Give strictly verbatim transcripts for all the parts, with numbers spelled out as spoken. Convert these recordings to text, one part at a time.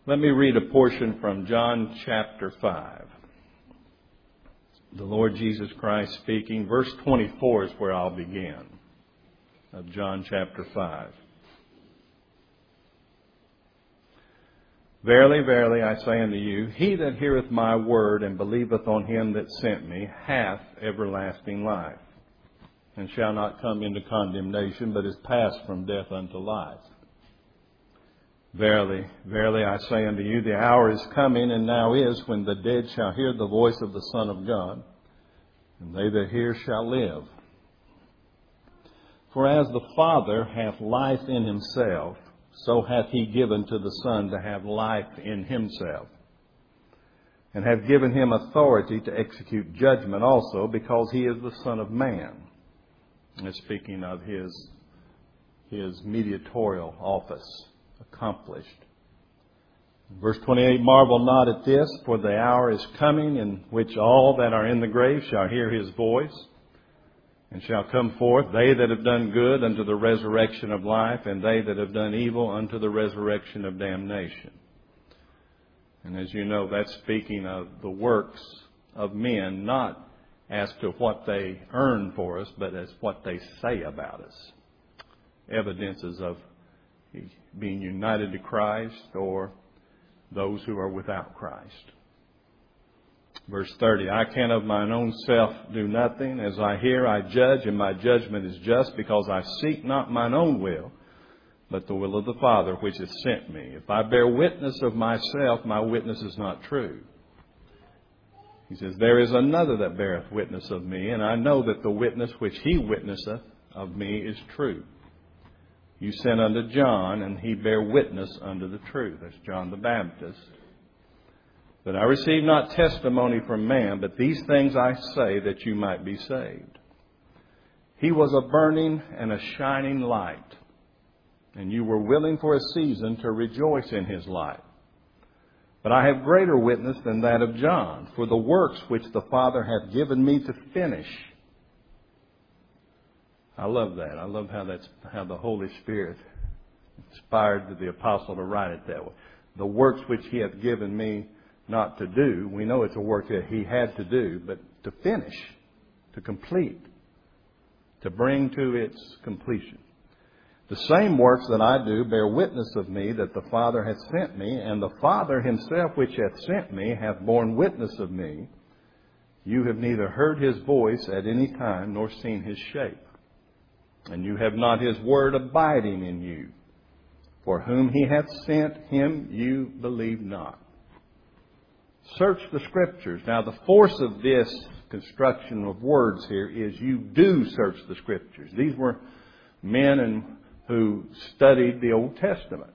Let me read a portion from John chapter five. The Lord Jesus Christ speaking. Verse twenty-four is where I'll begin, of John chapter five. Verily, verily, I say unto you, he that heareth my word and believeth on him that sent me hath everlasting life, and shall not come into condemnation, but is passed from death unto life. Verily, verily, I say unto you, the hour is coming, and now is, when the dead shall hear the voice of the Son of God, and they that hear shall live. For as the Father hath life in himself, so hath he given to the Son to have life in himself, and hath given him authority to execute judgment also, because he is the Son of Man. And speaking of his, his mediatorial office accomplished. Verse twenty-eight, marvel not at this, for the hour is coming in which all that are in the grave shall hear his voice, and shall come forth, they that have done good unto the resurrection of life, and they that have done evil unto the resurrection of damnation. And as you know, that's speaking of the works of men, not as to what they earn for us, but as what they say about us. Evidences of being united to Christ, or those who are without Christ. Verse thirty, I can of mine own self do nothing. As I hear, I judge, and my judgment is just, because I seek not mine own will, but the will of the Father which hath sent me. If I bear witness of myself, my witness is not true. He says, there is another that beareth witness of me, and I know that the witness which he witnesseth of me is true. You sent unto John, and he bare witness unto the truth. That's John the Baptist. But I receive not testimony from man, but these things I say, that you might be saved. He was a burning and a shining light, and you were willing for a season to rejoice in his light. But I have greater witness than that of John, for the works which the Father hath given me to finish. I love that. I love how that's how the Holy Spirit inspired the apostle to write it that way. The works which he hath given me not to do. We know it's a work that he had to do, but to finish, to complete, to bring to its completion. The same works that I do bear witness of me that the Father hath sent me, and the Father himself which hath sent me hath borne witness of me. You have neither heard his voice at any time, nor seen his shape. And you have not his word abiding in you. For whom he hath sent, him you believe not. Search the Scriptures. Now, the force of this construction of words here is you do search the Scriptures. These were men and who studied the Old Testament.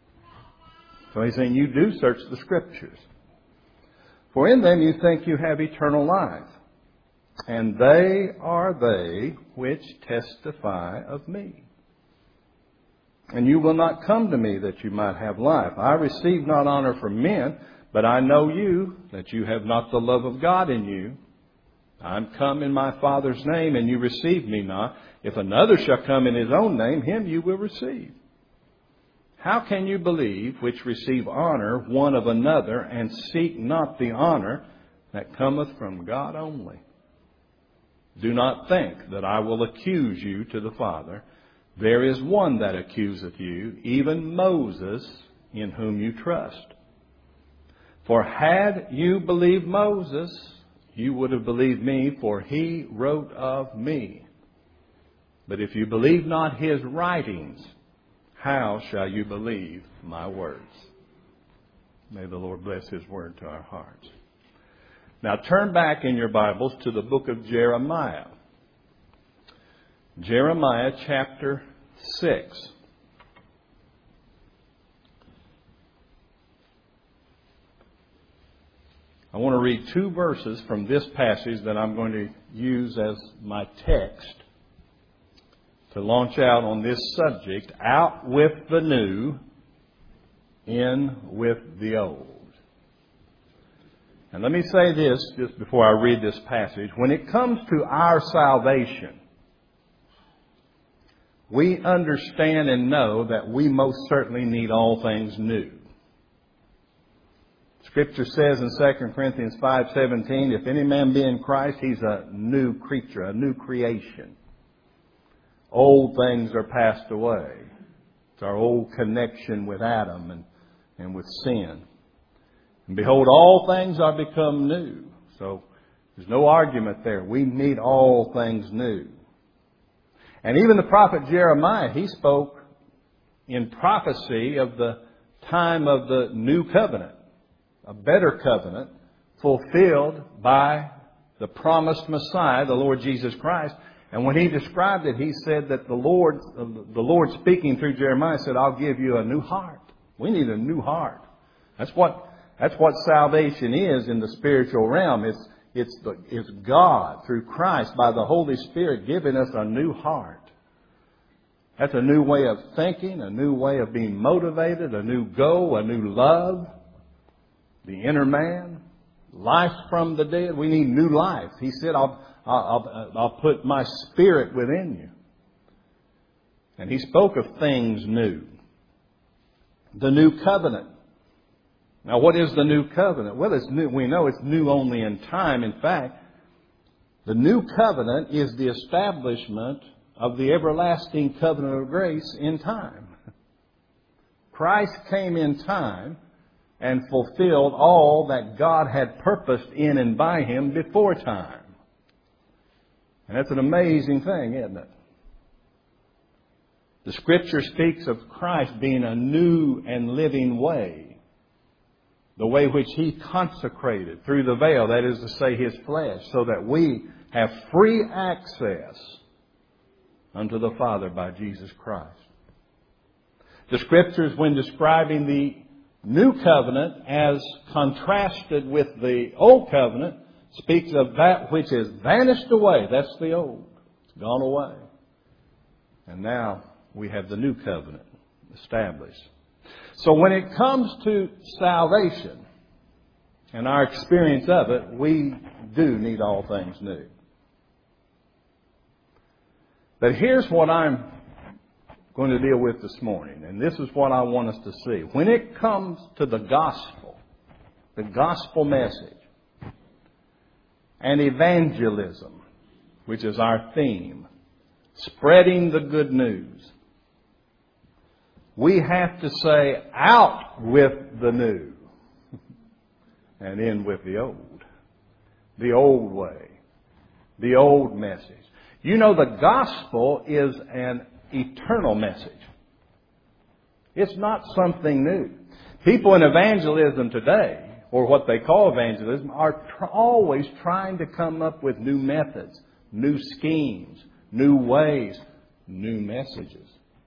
So he's saying you do search the Scriptures. For in them you think you have eternal life. And they are they which testify of me. And you will not come to me that you might have life. I receive not honor from men, but I know you, that you have not the love of God in you. I am come in my Father's name, and you receive me not. If another shall come in his own name, him you will receive. How can you believe which receive honor one of another, and seek not the honor that cometh from God only? Do not think that I will accuse you to the Father. There is one that accuseth you, even Moses, in whom you trust. For had you believed Moses, you would have believed me, for he wrote of me. But if you believe not his writings, how shall you believe my words? May the Lord bless his word to our hearts. Now turn back in your Bibles to the book of Jeremiah. Jeremiah chapter six. I want to read two verses from this passage that I'm going to use as my text to launch out on this subject. Out with the new, in with the old. And let me say this just before I read this passage. When it comes to our salvation, we understand and know that we most certainly need all things new. Scripture says in Second Corinthians five seventeen, if any man be in Christ, he's a new creature, a new creation. Old things are passed away. It's our old connection with Adam and, and with sin. And behold, all things are become new. So there's no argument there. We need all things new. And even the prophet Jeremiah, he spoke in prophecy of the time of the new covenant, a better covenant fulfilled by the promised Messiah, the Lord Jesus Christ. And when he described it, he said that the Lord, the Lord speaking through Jeremiah said, I'll give you a new heart. We need a new heart. That's what, that's what salvation is in the spiritual realm. It's, it's, the, it's God through Christ by the Holy Spirit giving us a new heart. That's a new way of thinking, a new way of being motivated, a new goal, a new love. The inner man, life from the dead. We need new life. He said, I'll, I'll, I'll put my spirit within you. And he spoke of things new. The new covenant. Now, what is the new covenant? Well, it's new. We know it's new only in time. In fact, the new covenant is the establishment of the everlasting covenant of grace in time. Christ came in time and fulfilled all that God had purposed in and by Him before time. And that's an amazing thing, isn't it? The Scripture speaks of Christ being a new and living way. The way which He consecrated through the veil, that is to say, His flesh, so that we have free access unto the Father by Jesus Christ. The Scriptures, when describing the New Covenant as contrasted with the Old Covenant, speaks of that which is vanished away. That's the old. It's gone away. And now we have the New Covenant established. So when it comes to salvation and our experience of it, we do need all things new. But here's what I'm going to deal with this morning, and this is what I want us to see. When it comes to the gospel, the gospel message, and evangelism, which is our theme, spreading the good news, we have to say, out with the new and in with the old. The old way. The old message. You know, the gospel is an eternal message. It's not something new. People in evangelism today, or what they call evangelism, are tr- always trying to come up with new methods, new schemes, new ways, new messages.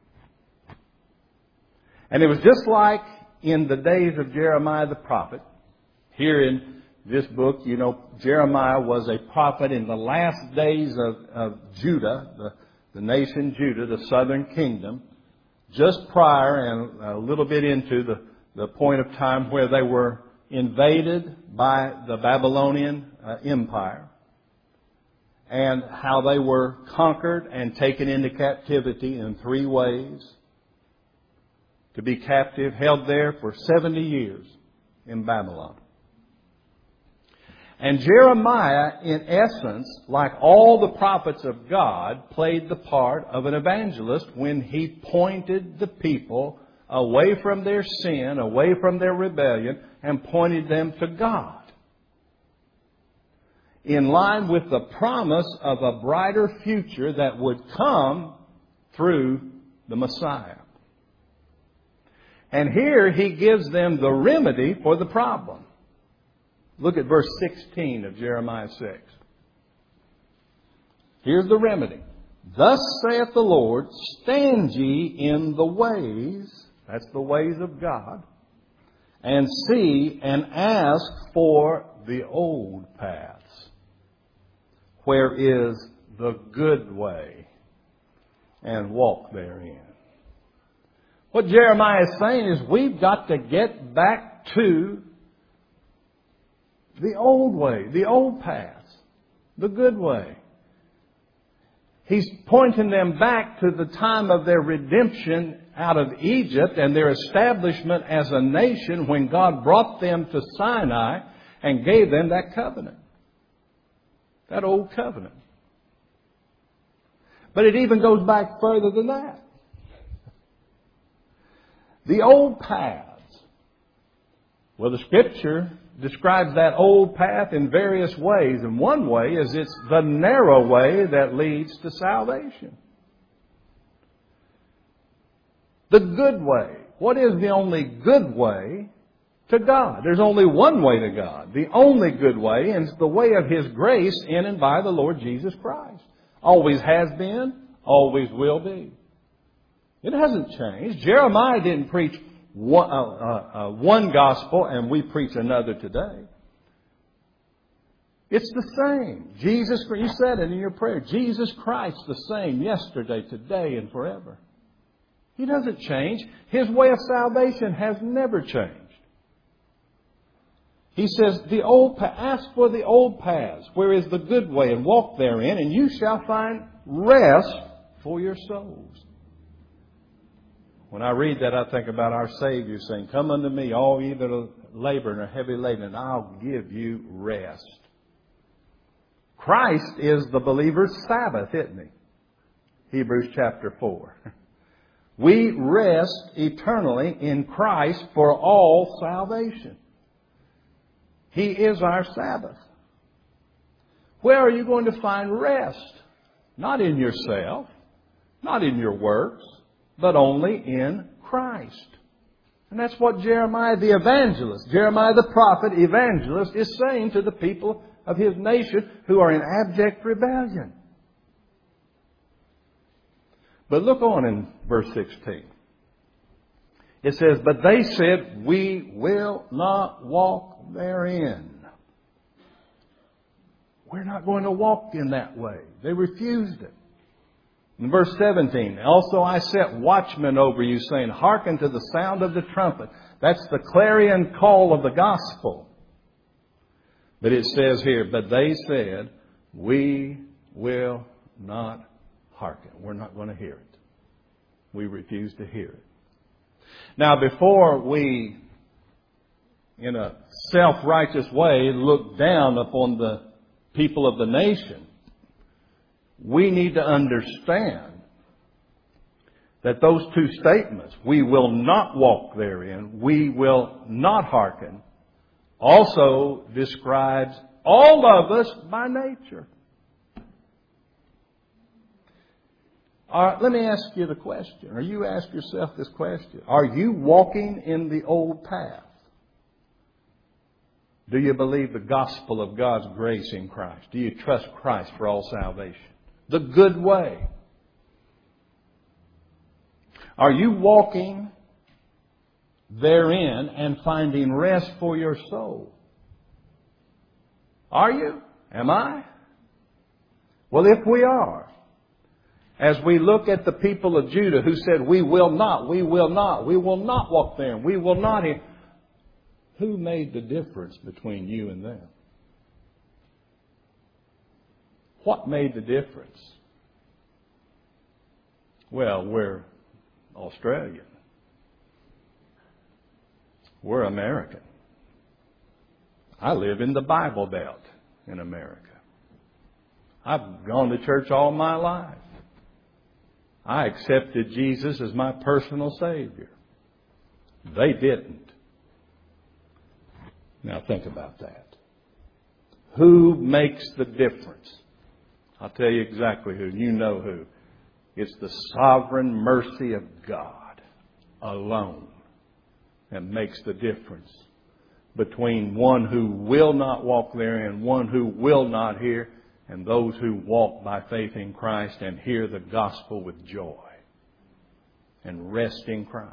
And it was just like in the days of Jeremiah the prophet. Here in this book, you know, Jeremiah was a prophet in the last days of, of Judah, the, the nation Judah, the southern kingdom, just prior and a little bit into the, the point of time where they were invaded by the Babylonian uh, Empire, and how they were conquered and taken into captivity in three ways. To be captive, held there for seventy years in Babylon. And Jeremiah, in essence, like all the prophets of God, played the part of an evangelist when he pointed the people away from their sin, away from their rebellion, and pointed them to God. In line with the promise of a brighter future that would come through the Messiah. And here he gives them the remedy for the problem. Look at verse sixteen of Jeremiah six. Here's the remedy. Thus saith the Lord, stand ye in the ways, that's the ways of God, and see and ask for the old paths, where is the good way, and walk therein. What Jeremiah is saying is we've got to get back to the old way, the old paths, the good way. He's pointing them back to the time of their redemption out of Egypt and their establishment as a nation when God brought them to Sinai and gave them that covenant. That old covenant. But it even goes back further than that. The old paths. Well, the Scripture describes that old path in various ways. And one way is it's the narrow way that leads to salvation. The good way. What is the only good way to God? There's only one way to God. The only good way is the way of His grace in and by the Lord Jesus Christ. Always has been, always will be. It hasn't changed. Jeremiah didn't preach one, uh, uh, uh, one gospel and we preach another today. It's the same. Jesus, you said it in your prayer, Jesus Christ the same yesterday, today, and forever. He doesn't change. His way of salvation has never changed. He says, the old pa- ask for the old paths, where is the good way, and walk therein, and you shall find rest for your souls. When I read that, I think about our Savior saying, come unto me, all ye that labor and are heavy laden, and I'll give you rest. Christ is the believer's Sabbath, isn't He? Hebrews chapter four. We rest eternally in Christ for all salvation. He is our Sabbath. Where are you going to find rest? Not in yourself, not in your works, but only in Christ. And that's what Jeremiah the evangelist, Jeremiah the prophet evangelist is saying to the people of his nation who are in abject rebellion. But look on in verse sixteen. It says, but they said, we will not walk therein. We're not going to walk in that way. They refused it. In verse seventeen, also I set watchmen over you, saying, hearken to the sound of the trumpet. That's the clarion call of the gospel. But it says here, but they said, we will not hearken. We're not going to hear it. We refuse to hear it. Now, before we, in a self-righteous way, look down upon the people of the nation, we need to understand that those two statements, we will not walk therein, we will not hearken, also describes all of us by nature. All right, let me ask you the question, or you ask yourself this question. Are you walking in the old path? Do you believe the gospel of God's grace in Christ? Do you trust Christ for all salvation? The good way. Are you walking therein and finding rest for your soul? Are you? Am I? Well, if we are, as we look at the people of Judah who said, we will not, we will not, we will not walk there, we will not. Who made the difference between you and them? What made the difference? Well, we're Australian. We're American. I live in the Bible Belt in America. I've gone to church all my life. I accepted Jesus as my personal Savior. They didn't. Now think about that. Who makes the difference? I'll tell you exactly who. You know who. It's the sovereign mercy of God alone that makes the difference between one who will not walk there and one who will not hear, and those who walk by faith in Christ and hear the gospel with joy and rest in Christ.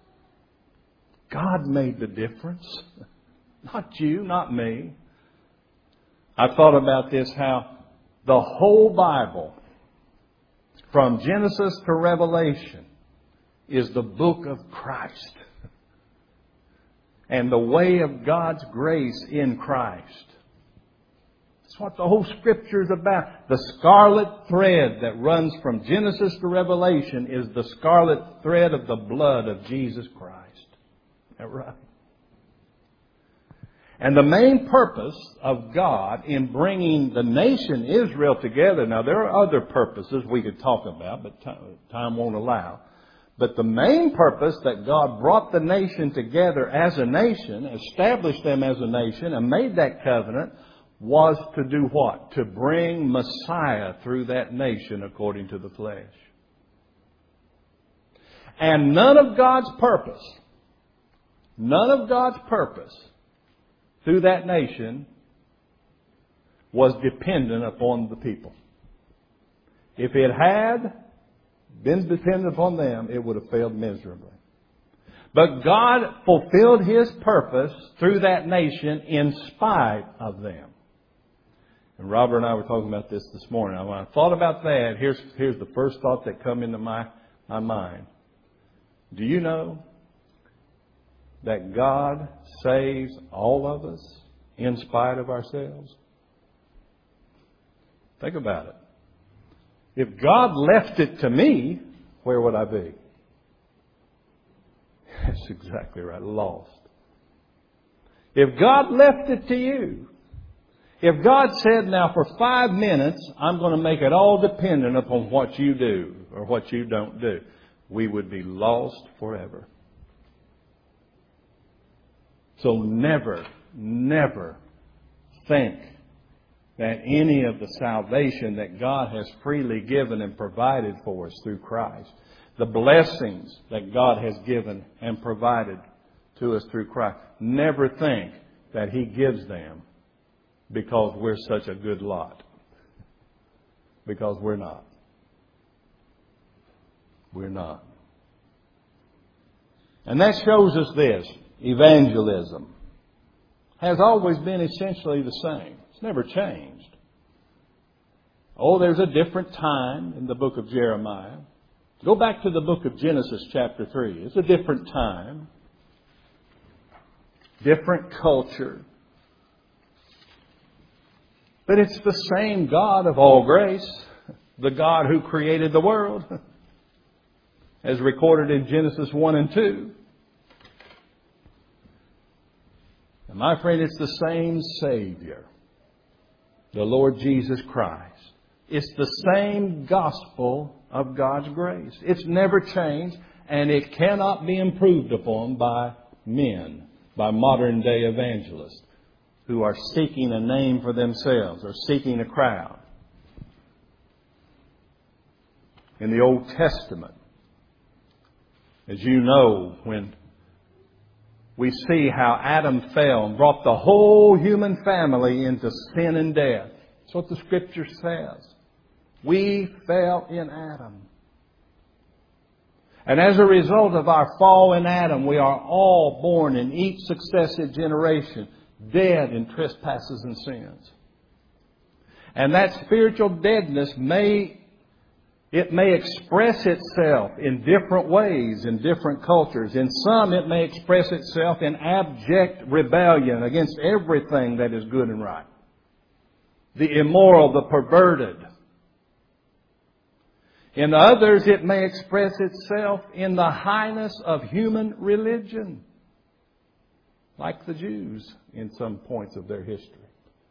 God made the difference. Not you, not me. I thought about this, how the whole Bible, from Genesis to Revelation, is the book of Christ. And the way of God's grace in Christ. That's That's what the whole Scripture is about. The scarlet thread that runs from Genesis to Revelation is the scarlet thread of the blood of Jesus Christ. Is that right? And the main purpose of God in bringing the nation Israel together, now there are other purposes we could talk about, but time won't allow. But the main purpose that God brought the nation together as a nation, established them as a nation, and made that covenant was to do what? To bring Messiah through that nation according to the flesh. And none of God's purpose, none of God's purpose through that nation was dependent upon the people. If it had been dependent upon them, it would have failed miserably. But God fulfilled His purpose through that nation in spite of them. And Robert and I were talking about this this morning. When I thought about that, here's, here's the first thought that come into my, my mind. Do you know that God saves all of us in spite of ourselves? Think about it. If God left it to me, where would I be? That's exactly right. Lost. If God left it to you, if God said, now for five minutes, I'm going to make it all dependent upon what you do or what you don't do, we would be lost forever. So never, never think that any of the salvation that God has freely given and provided for us through Christ, the blessings that God has given and provided to us through Christ, never think that He gives them because we're such a good lot. Because we're not. We're not. And that shows us this. Evangelism has always been essentially the same. It's never changed. Oh, there's a different time in the book of Jeremiah. Go back to the book of Genesis chapter three. It's a different time. Different culture. But it's the same God of all grace. The God who created the world. As recorded in Genesis one and two. And my friend, it's the same Savior. The Lord Jesus Christ. It's the same gospel of God's grace. It's never changed, and it cannot be improved upon by men, by modern day evangelists who are seeking a name for themselves or seeking a crowd. In the Old Testament, as you know, when we see how Adam fell and brought the whole human family into sin and death. That's what the Scripture says. We fell in Adam. And as a result of our fall in Adam, we are all born in each successive generation dead in trespasses and sins. And that spiritual deadness may It may express itself in different ways in different cultures. In some, it may express itself in abject rebellion against everything that is good and right. The immoral, the perverted. In others, it may express itself in the highness of human religion, like the Jews in some points of their history.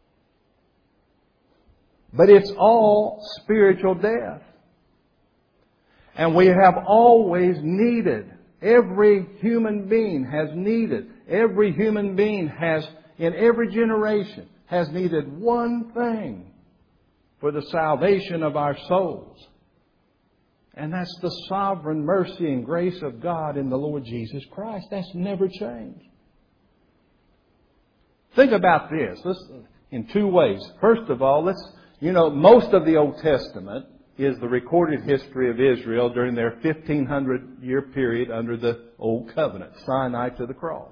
But it's all spiritual death. And we have always needed, every human being has needed, every human being has, in every generation, has needed one thing for the salvation of our souls. And that's the sovereign mercy and grace of God in the Lord Jesus Christ. That's never changed. Think about this. Let's, in two ways. First of all, let's, you know, most of the Old Testament is the recorded history of Israel during their fifteen hundred year period under the Old Covenant, Sinai to the cross.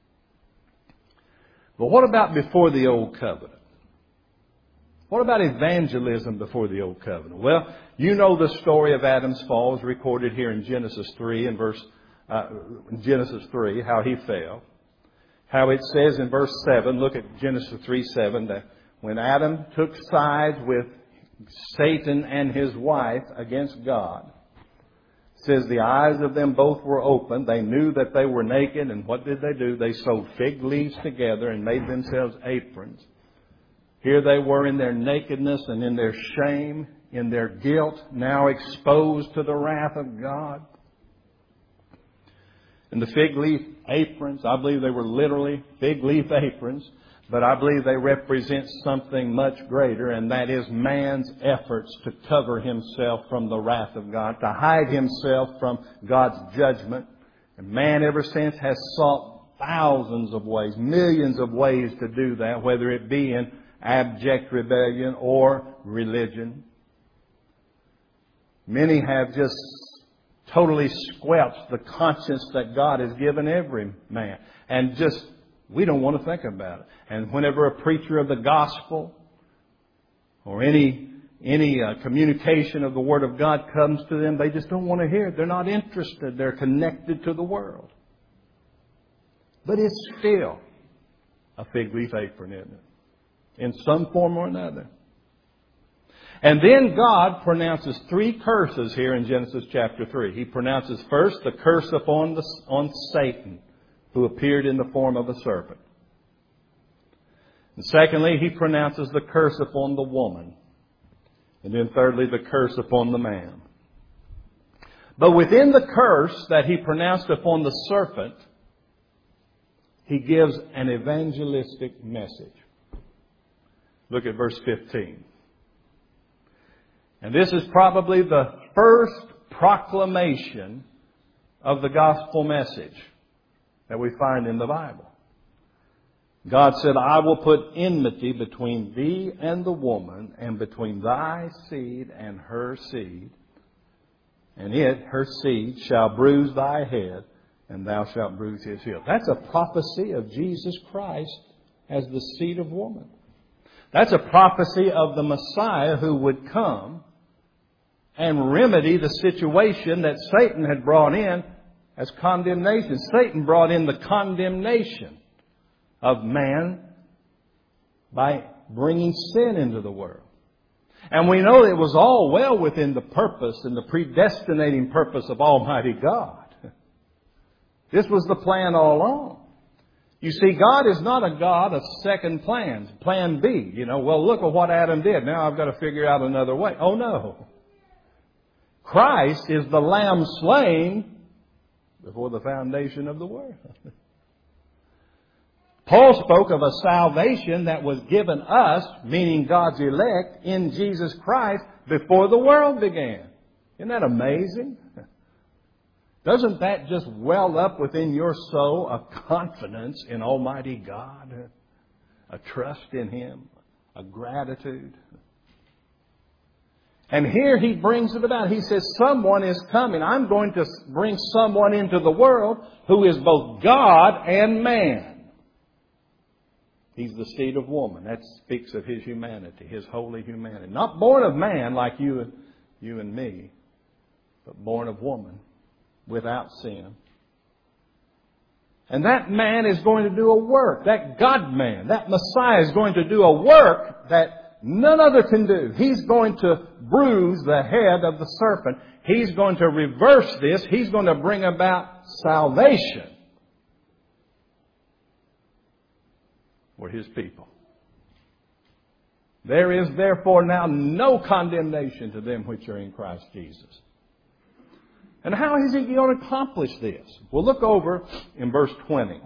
But what about before the Old Covenant? What about evangelism before the Old Covenant? Well, you know the story of Adam's fall is recorded here in Genesis three and verse uh, Genesis three, how he fell. How it says in verse seven, look at Genesis three seven, that when Adam took sides with Satan and his wife against God, it says the eyes of them both were open. They knew that they were naked, and what did they do? They sewed fig leaves together and made themselves aprons. Here they were in their nakedness and in their shame, in their guilt, now exposed to the wrath of God. And the fig leaf aprons, I believe they were literally fig leaf aprons, but I believe they represent something much greater, and that is man's efforts to cover himself from the wrath of God, to hide himself from God's judgment. And man ever since has sought thousands of ways, millions of ways to do that, whether it be in abject rebellion or religion. Many have just totally squelched the conscience that God has given every man. And just, we don't want to think about it. And whenever a preacher of the gospel or any any uh, communication of the Word of God comes to them, they just don't want to hear it. They're not interested. They're connected to the world. But it's still a fig leaf apron, isn't it? In some form or another. And then God pronounces three curses here in Genesis chapter three. He pronounces first the curse upon the, on Satan, who appeared in the form of a serpent. And secondly, He pronounces the curse upon the woman. And then thirdly, the curse upon the man. But within the curse that He pronounced upon the serpent, He gives an evangelistic message. Look at verse fifteen. And this is probably the first proclamation of the gospel message that we find in the Bible. God said, I will put enmity between thee and the woman, and between thy seed and her seed. And it, her seed, shall bruise thy head, and thou shalt bruise his heel. That's a prophecy of Jesus Christ as the seed of woman. That's a prophecy of the Messiah who would come and remedy the situation that Satan had brought in as condemnation. Satan brought in the condemnation of man by bringing sin into the world. And we know it was all well within the purpose and the predestinating purpose of Almighty God. This was the plan all along. You see, God is not a God of second plans. Plan B. You know, well, look at what Adam did. Now I've got to figure out another way. Oh, no. Christ is the Lamb slain before the foundation of the world. Paul spoke of a salvation that was given us, meaning God's elect, in Jesus Christ before the world began. Isn't that amazing? Doesn't that just well up within your soul a confidence in Almighty God, a trust in Him, a gratitude? And here he brings it about. He says, someone is coming. I'm going to bring someone into the world who is both God and man. He's the seed of woman. That speaks of His humanity, His holy humanity. Not born of man like you, you and me, but born of woman without sin. And that man is going to do a work. That God-man, that Messiah is going to do a work that none other can do. He's going to bruise the head of the serpent. He's going to reverse this. He's going to bring about salvation for His people. There is therefore now no condemnation to them which are in Christ Jesus. And how is He going to accomplish this? Well, look over in verse twenty.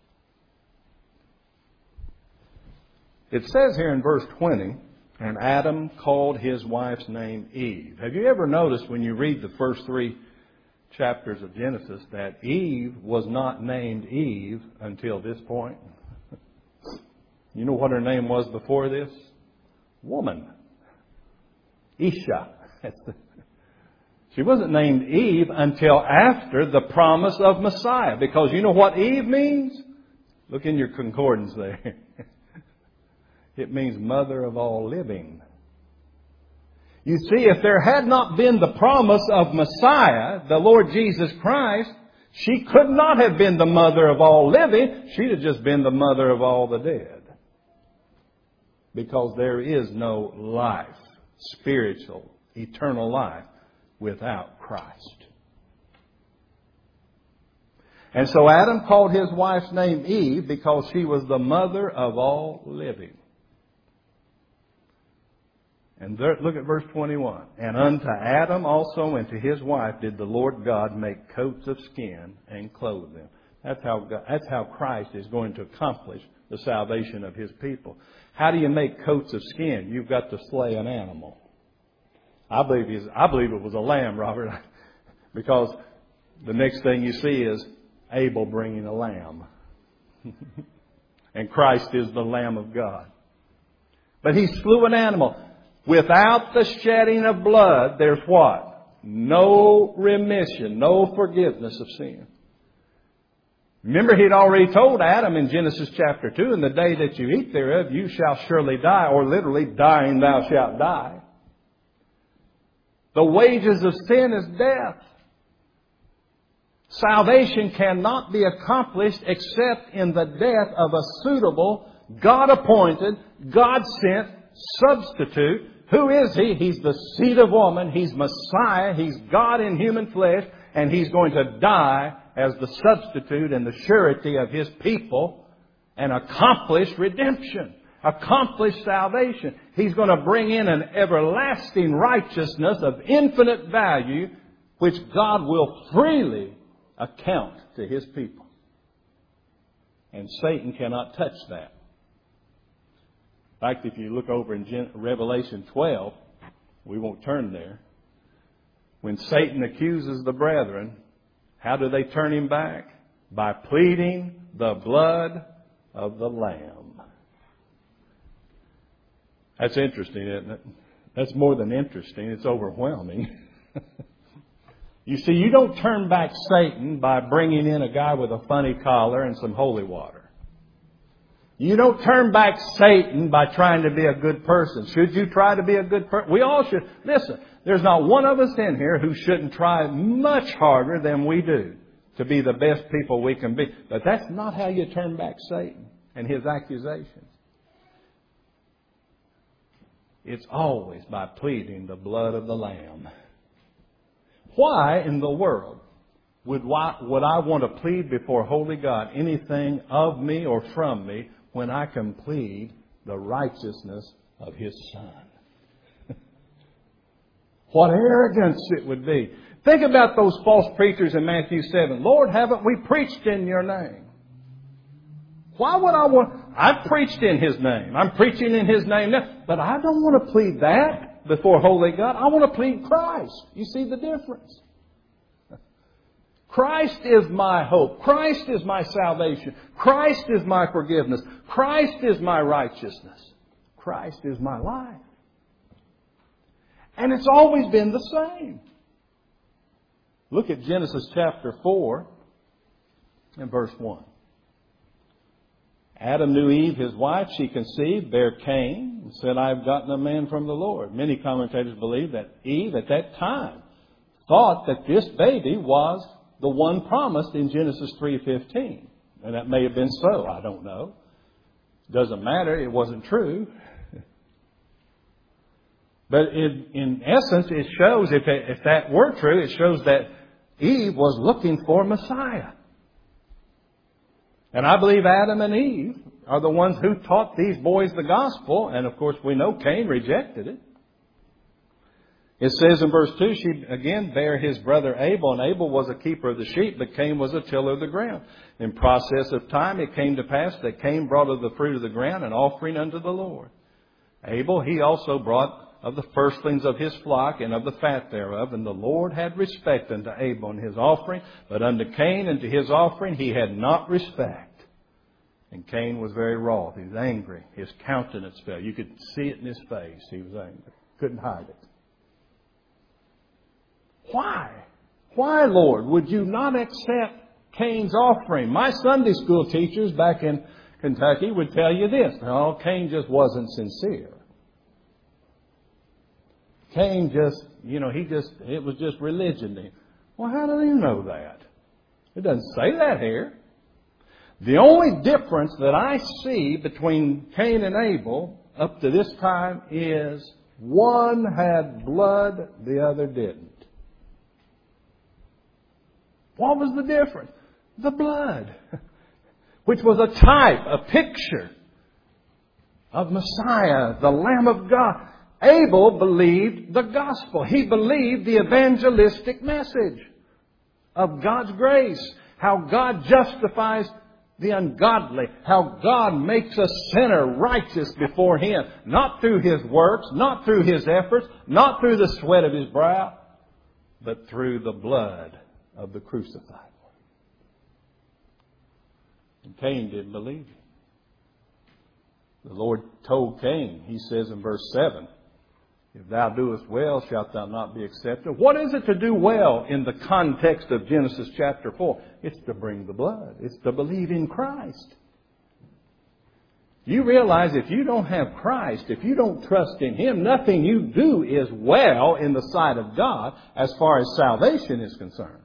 It says here in verse twenty, and Adam called his wife's name Eve. Have you ever noticed when you read the first three chapters of Genesis that Eve was not named Eve until this point? You know what her name was before this? Woman. Isha. She wasn't named Eve until after the promise of Messiah. Because you know what Eve means? Look in your concordance there. It means mother of all living. You see, if there had not been the promise of Messiah, the Lord Jesus Christ, she could not have been the mother of all living. She'd have just been the mother of all the dead. Because there is no life, spiritual, eternal life, without Christ. And so Adam called his wife's name Eve because she was the mother of all living. And there, look at verse twenty-one. And unto Adam also and to his wife did the Lord God make coats of skin and clothe them. That's how God, that's how Christ is going to accomplish the salvation of His people. How do you make coats of skin? You've got to slay an animal. I believe he's, I believe it was a lamb, Robert, because the next thing you see is Abel bringing a lamb. And Christ is the Lamb of God. But He slew an animal. Without the shedding of blood, there's what? No remission, no forgiveness of sin. Remember, He'd already told Adam in Genesis chapter two, in the day that you eat thereof, you shall surely die, or literally, dying thou shalt die. The wages of sin is death. Salvation cannot be accomplished except in the death of a suitable, God-appointed, God-sent substitute. Who is He? He's the seed of woman. He's Messiah. He's God in human flesh. And He's going to die as the substitute and the surety of His people and accomplish redemption, accomplish salvation. He's going to bring in an everlasting righteousness of infinite value, which God will freely account to His people. And Satan cannot touch that. In fact, if you look over in Revelation twelve, we won't turn there. When Satan accuses the brethren, how do they turn him back? By pleading the blood of the Lamb. That's interesting, isn't it? That's more than interesting. It's overwhelming. You see, you don't turn back Satan by bringing in a guy with a funny collar and some holy water. You don't turn back Satan by trying to be a good person. Should you try to be a good person? We all should. Listen, there's not one of us in here who shouldn't try much harder than we do to be the best people we can be. But that's not how you turn back Satan and his accusations. It's always by pleading the blood of the Lamb. Why in the world would, why, would I want to plead before holy God anything of me or from me when I can plead the righteousness of His Son? What arrogance it would be. Think about those false preachers in Matthew seven. Lord, haven't we preached in Your name? Why would I want... I've preached in His name. I'm preaching in His name now. But I don't want to plead that before holy God. I want to plead Christ. You see the difference? Christ is my hope. Christ is my salvation. Christ is my forgiveness. Christ is my righteousness. Christ is my life. And it's always been the same. Look at Genesis chapter four and verse one. Adam knew Eve, his wife. She conceived, bare Cain, and said, I have gotten a man from the Lord. Many commentators believe that Eve at that time thought that this baby was the one promised in Genesis three fifteen. And that may have been so. I don't know. Doesn't matter. It wasn't true. But in, in essence, it shows, if, it, if that were true, it shows that Eve was looking for Messiah. And I believe Adam and Eve are the ones who taught these boys the gospel. And of course, we know Cain rejected it. It says in verse two, she again bare his brother Abel, and Abel was a keeper of the sheep, but Cain was a tiller of the ground. In process of time, it came to pass that Cain brought of the fruit of the ground an offering unto the Lord. Abel, he also brought of the firstlings of his flock and of the fat thereof, and the Lord had respect unto Abel and his offering, but unto Cain and to his offering he had not respect. And Cain was very wroth. He was angry. His countenance fell. You could see it in his face. He was angry. Couldn't hide it. Why? Why, Lord, would you not accept Cain's offering? My Sunday school teachers back in Kentucky would tell you this. No, Cain just wasn't sincere. Cain just, you know, he just, it was just religion to him. Well, how do you know that? It doesn't say that here. The only difference that I see between Cain and Abel up to this time is one had blood, the other didn't. What was the difference? The blood, which was a type, a picture of Messiah, the Lamb of God. Abel believed the gospel. He believed the evangelistic message of God's grace. How God justifies the ungodly. How God makes a sinner righteous before Him. Not through his works, not through his efforts, not through the sweat of his brow, but through the blood of the crucified one. And Cain didn't believe Him. The Lord told Cain, He says in verse seven, if thou doest well, shalt thou not be accepted. What is it to do well in the context of Genesis chapter four? It's to bring the blood. It's to believe in Christ. You realize if you don't have Christ, if you don't trust in Him, nothing you do is well in the sight of God as far as salvation is concerned.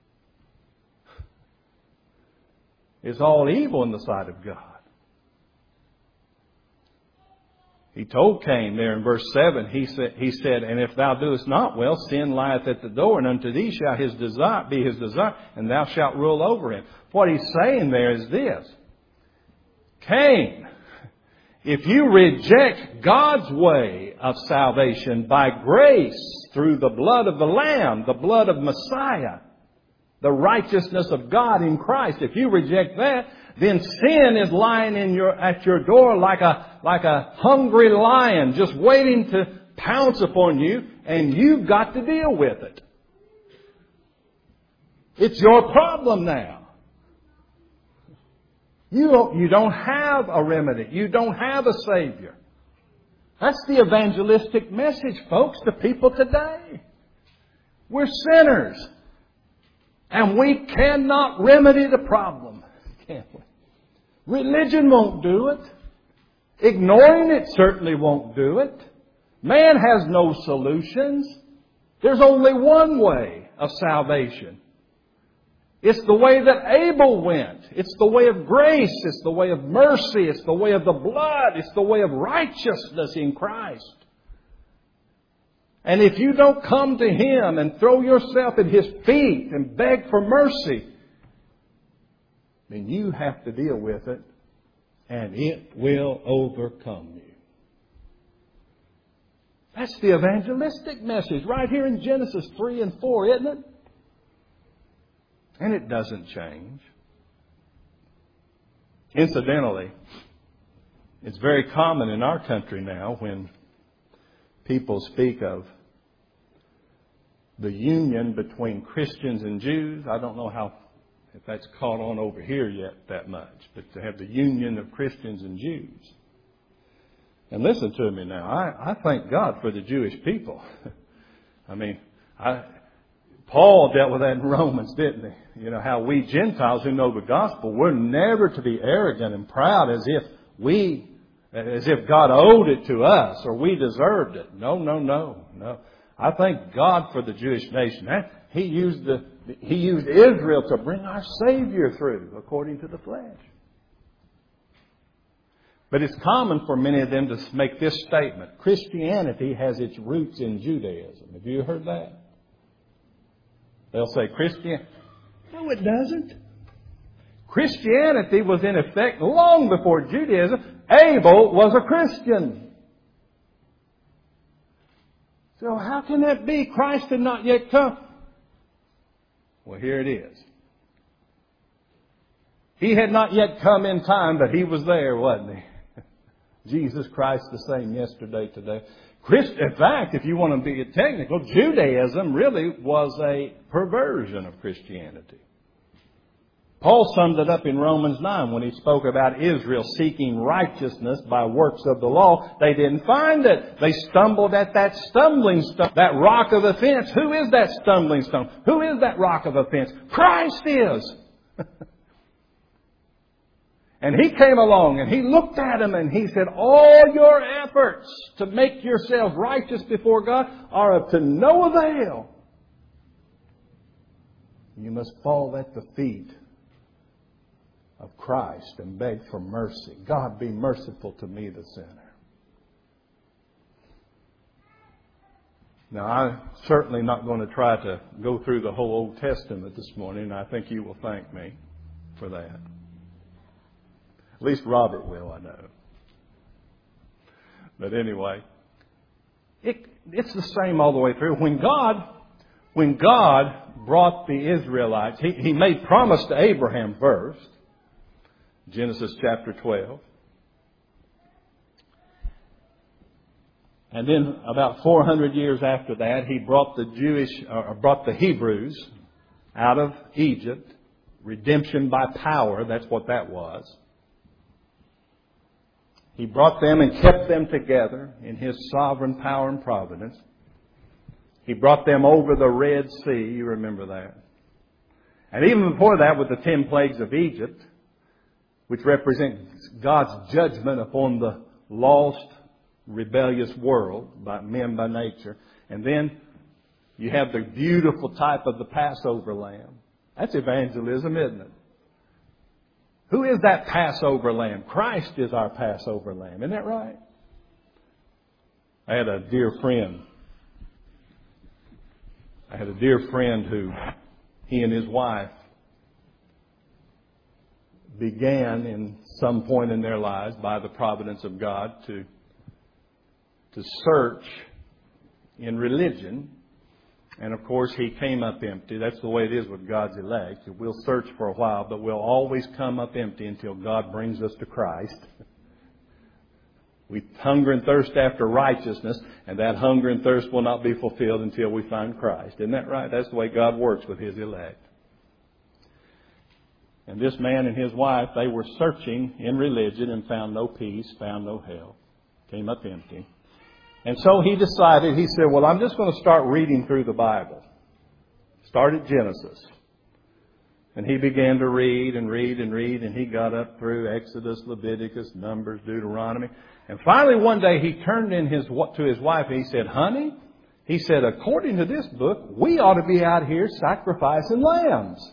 It's all evil in the sight of God. He told Cain there in verse seven, he said, he said, and if thou doest not well, sin lieth at the door, and unto thee shall his desire be his desire, and thou shalt rule over him. What he's saying there is this. Cain, if you reject God's way of salvation by grace through the blood of the Lamb, the blood of Messiah, the righteousness of God in Christ, if you reject that, then sin is lying in your, at your door like a, like a hungry lion just waiting to pounce upon you, and you've got to deal with it. It's your problem now. You don't, you don't have a remedy. You don't have a Savior. That's the evangelistic message, folks, to people today. We're sinners. And we cannot remedy the problem, can we? Religion won't do it. Ignoring it certainly won't do it. Man has no solutions. There's only one way of salvation. It's the way that Abel went. It's the way of grace. It's the way of mercy. It's the way of the blood. It's the way of righteousness in Christ. And if you don't come to Him and throw yourself at His feet and beg for mercy, then you have to deal with it, and it will overcome you. That's the evangelistic message right here in Genesis three and four, isn't it? And it doesn't change. Incidentally, it's very common in our country now when people speak of the union between Christians and Jews. I don't know how, if that's caught on over here yet that much, but to have the union of Christians and Jews. And listen to me now. I, I thank God for the Jewish people. I mean, I, Paul dealt with that in Romans, didn't he? You know, how we Gentiles who know the gospel, we're never to be arrogant and proud as if we, as if God owed it to us or we deserved it. No, no, no, no. I thank God for the Jewish nation. He used the, He used Israel to bring our Savior through according to the flesh. But it's common for many of them to make this statement. Christianity has its roots in Judaism. Have you heard that? They'll say Christian. No, it doesn't. Christianity was in effect long before Judaism. Abel was a Christian. So how can that be? Christ had not yet come. Well, here it is. He had not yet come in time, but He was there, wasn't He? Jesus Christ the same yesterday, today. Christ, in fact, if you want to be technical, Judaism really was a perversion of Christianity. Paul summed it up in Romans nine when he spoke about Israel seeking righteousness by works of the law. They didn't find it. They stumbled at that stumbling stone, that rock of offense. Who is that stumbling stone? Who is that rock of offense? Christ is. And He came along and He looked at them and He said, all your efforts to make yourself righteous before God are of to no avail. You must fall at the feet of Christ and beg for mercy. God, be merciful to me, the sinner. Now, I'm certainly not going to try to go through the whole Old Testament this morning, and I think you will thank me for that. At least Robert will, I know. But anyway, it, it's the same all the way through. When God, when God brought the Israelites, he, he made promise to Abraham first, Genesis chapter twelve. And then about four hundred years after that, he brought the Jewish, or brought the Hebrews out of Egypt. Redemption by power, that's what that was. He brought them and kept them together in His sovereign power and providence. He brought them over the Red Sea, you remember that. And even before that, with the ten plagues of Egypt, which represent God's judgment upon the lost, rebellious world by men by nature. And then you have the beautiful type of the Passover lamb. That's evangelism, isn't it? Who is that Passover lamb? Christ is our Passover lamb. Isn't that right? I had a dear friend. I had a dear friend who, he and his wife began in some point in their lives by the providence of God to to search in religion. And of course, he came up empty. That's the way it is with God's elect. We'll search for a while, but we'll always come up empty until God brings us to Christ. We hunger and thirst after righteousness, and that hunger and thirst will not be fulfilled until we find Christ. Isn't that right? That's the way God works with His elect. And this man and his wife, they were searching in religion and found no peace, found no help. Came up empty. And so he decided, he said, well, I'm just going to start reading through the Bible. Start at Genesis. And he began to read and read and read, and he got up through Exodus, Leviticus, Numbers, Deuteronomy. And finally one day he turned in his to his wife and he said, honey, he said, according to this book, we ought to be out here sacrificing lambs.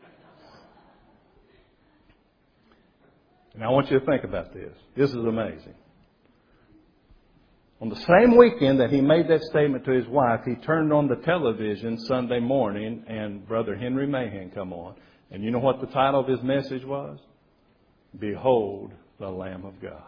And I want you to think about this. This is amazing. On the same weekend that he made that statement to his wife, he turned on the television Sunday morning and Brother Henry Mahan come on. And you know what the title of his message was? Behold the Lamb of God.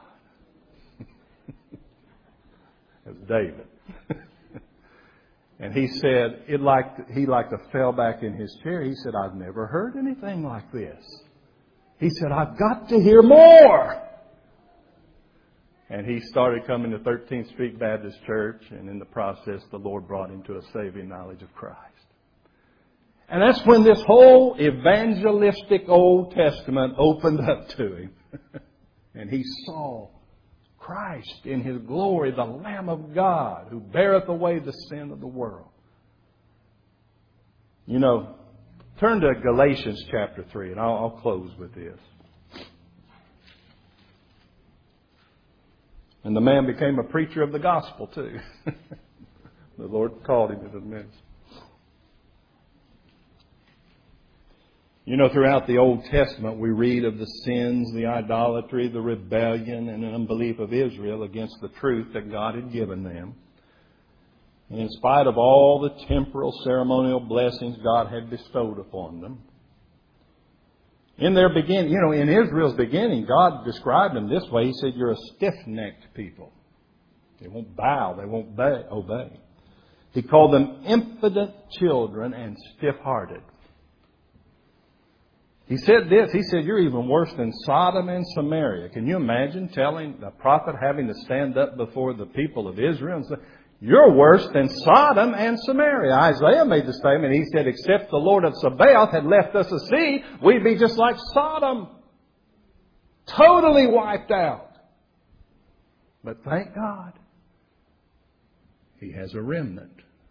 That's David. And he said, it like he like to fell back in his chair. He said, I've never heard anything like this. He said, I've got to hear more. And he started coming to thirteenth Street Baptist Church, and in the process, the Lord brought him to a saving knowledge of Christ. And that's when this whole evangelistic Old Testament opened up to him. And he saw Christ in His glory, the Lamb of God, who beareth away the sin of the world. You know, turn to Galatians chapter three, and I'll, I'll close with this. And the man became a preacher of the gospel too. The Lord called him to the ministry. You know, throughout the Old Testament, we read of the sins, the idolatry, the rebellion, and the unbelief of Israel against the truth that God had given them. And in spite of all the temporal ceremonial blessings God had bestowed upon them, in their beginning, you know, in Israel's beginning, God described them this way. He said, you're a stiff-necked people. They won't bow. They won't obey. He called them impudent children and stiff-hearted. He said this. He said, you're even worse than Sodom and Samaria. Can you imagine telling the prophet having to stand up before the people of Israel and say, you're worse than Sodom and Samaria. Isaiah made the statement. He said, except the Lord of Sabaoth had left us a sea, we'd be just like Sodom. Totally wiped out. But thank God, He has a remnant.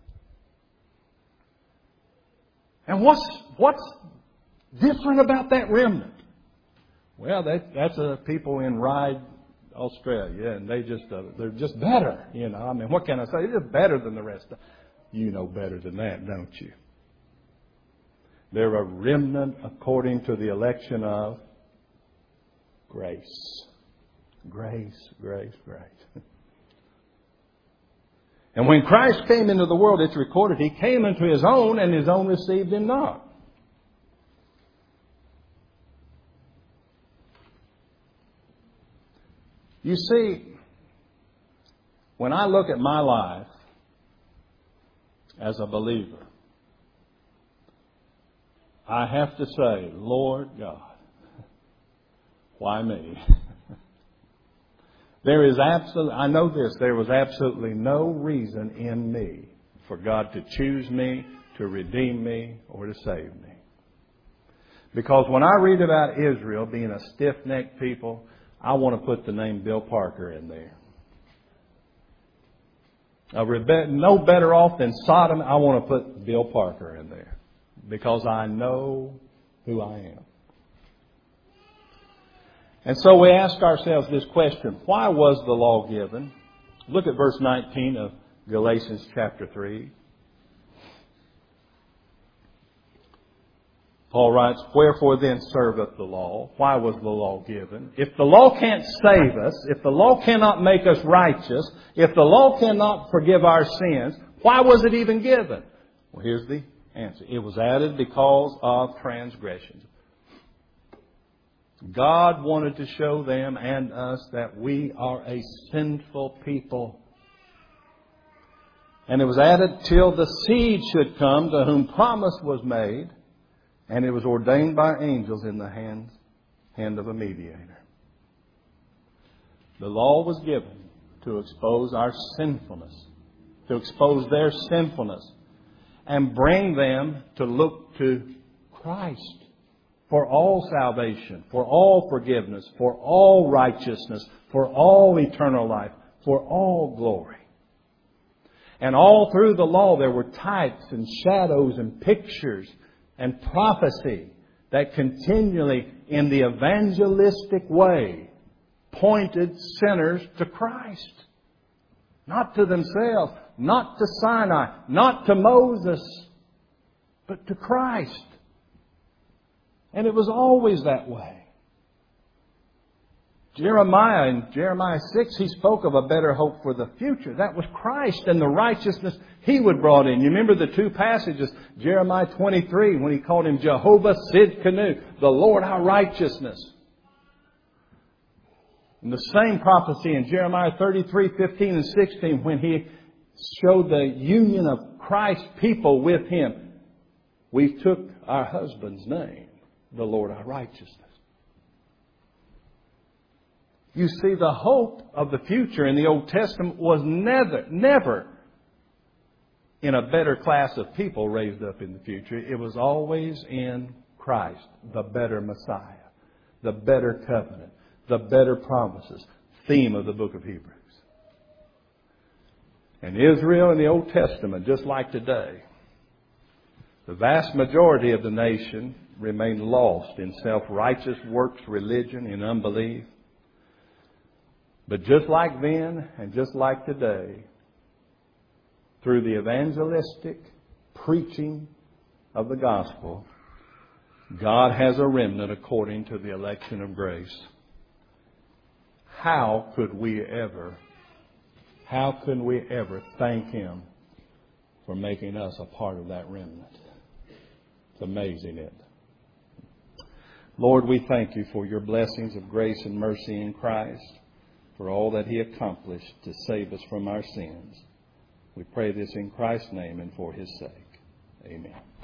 And what's, what's different about that remnant? Well, that, that's a people in Ryde, Australia, and they just uh, they're just better, you know. I mean, what can I say? They're better than the rest. You know better than that, don't you? They're a remnant according to the election of grace, grace, grace, grace. And when Christ came into the world, it's recorded, He came into His own, and His own received Him not. You see, when I look at my life as a believer, I have to say, Lord God, why me? There is absolutely, I know this, there was absolutely no reason in me for God to choose me, to redeem me, or to save me. Because when I read about Israel being a stiff-necked people, I want to put the name Bill Parker in there. No better off than Sodom, I want to put Bill Parker in there. Because I know who I am. And so we ask ourselves this question: why was the law given? Look at verse nineteen of Galatians chapter three. Paul writes, "Wherefore then serveth the law?" Why was the law given? If the law can't save us, if the law cannot make us righteous, if the law cannot forgive our sins, why was it even given? Well, here's the answer. It was added because of transgressions. God wanted to show them and us that we are a sinful people. And it was added till the seed should come to whom promise was made, and it was ordained by angels in the hand, hand of a mediator. The law was given to expose our sinfulness, to expose their sinfulness, and bring them to look to Christ for all salvation, for all forgiveness, for all righteousness, for all eternal life, for all glory. And all through the law there were types and shadows and pictures and prophecy that continually, in the evangelistic way, pointed sinners to Christ. Not to themselves, not to Sinai, not to Moses, but to Christ. And it was always that way. Jeremiah, in Jeremiah six, he spoke of a better hope for the future. That was Christ and the righteousness He would brought in. You remember the two passages, Jeremiah twenty-three, when He called Him Jehovah Sidkenu, the Lord our righteousness. And the same prophecy in Jeremiah thirty-three, fifteen and sixteen, when He showed the union of Christ's people with Him. We took our husband's name, the Lord our righteousness. You see, the hope of the future in the Old Testament was never, never in a better class of people raised up in the future. It was always in Christ, the better Messiah, the better covenant, the better promises, theme of the book of Hebrews. And Israel in the Old Testament, just like today, the vast majority of the nation remained lost in self-righteous works, religion, and unbelief. But just like then and just like today, through the evangelistic preaching of the gospel, God has a remnant according to the election of grace. How could we ever, how could we ever thank Him for making us a part of that remnant? It's amazing, isn't it? Lord, we thank You for Your blessings of grace and mercy in Christ, for all that He accomplished to save us from our sins. We pray this in Christ's name and for His sake. Amen.